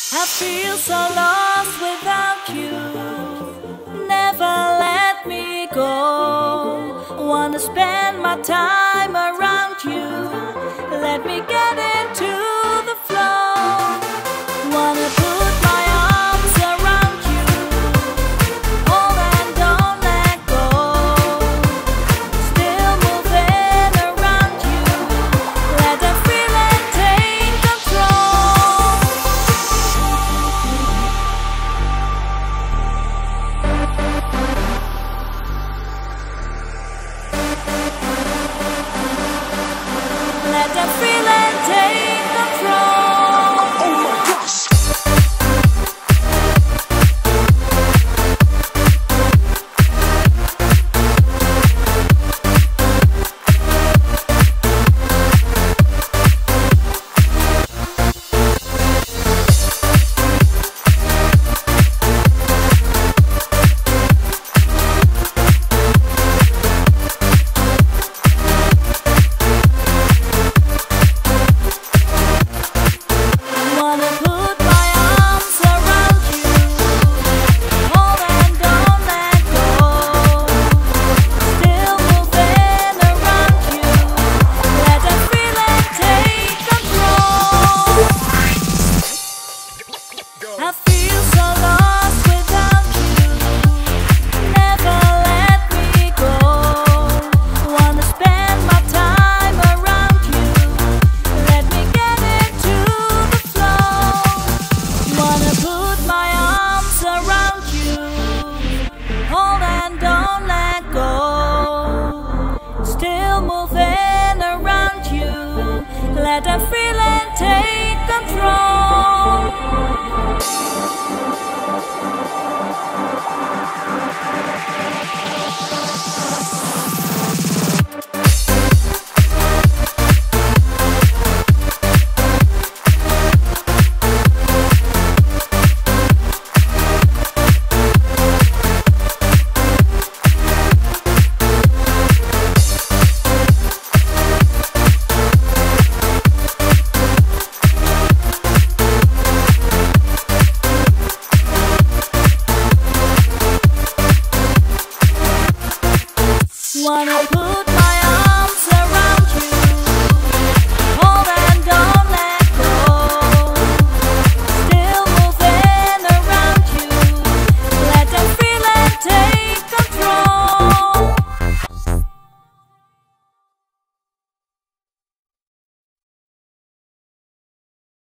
I feel so lost without you. Never let me go. Wanna spend my time around you. Let me get into the flow. Wanna put my arms around you. Hold and don't let go. Still moving around you. Let the feeling take control. Let the feeling take control. Oh my gosh! Wanna put my arms around you. Hold and don't let go. Still moving around you. Let the feeling take control. I feel so lost without you. Never let me go. Wanna spend my time around you. Let me get into the flow. Wanna put my arms around you. Hold and don't let go. Still moving around you. Let the feeling take control. Wanna put